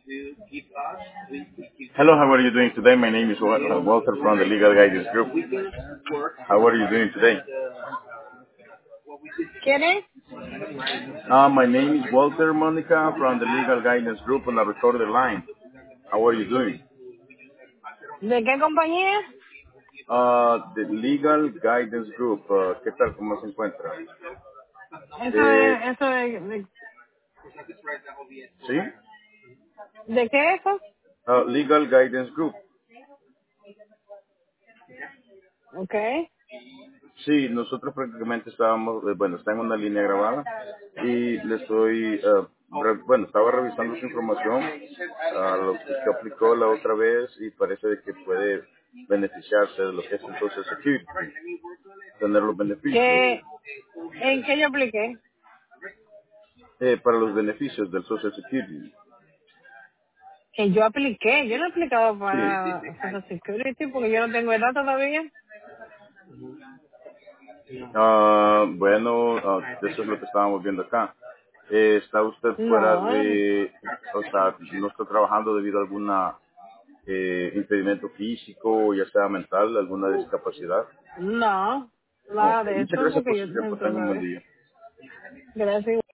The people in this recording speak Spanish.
Hello, how are you doing today? My name is Walter from the Legal Guidance Group. How are you doing today? ¿Quién es? My name is Walter Monica from the Legal Guidance Group on the recorded line. How are you doing? ¿De qué compañía? The Legal Guidance Group. ¿Qué tal? ¿Cómo se encuentra? Eh, ¿Sí? ¿De qué es eso? Legal Guidance Group. Okay. Sí, nosotros prácticamente estábamos, bueno, está en una línea grabada y le estoy, bueno, estaba revisando su información, lo que usted aplicó la otra vez y parece de que puede beneficiarse de lo que es el Social Security, tener los beneficios, ¿En qué yo apliqué? para los beneficios del Social Security. Que yo apliqué. Yo no he aplicado Sí. para Social Security porque yo no tengo edad todavía. Bueno, eso es lo que estábamos viendo acá. ¿Está usted fuera No, de, o sea, no está trabajando debido a alguna impedimento físico, ya sea mental, alguna discapacidad? no, Ok, nada de muchas eso gracias porque por yo su tiempo. entro Tenga un otra buen vez. día. Gracias.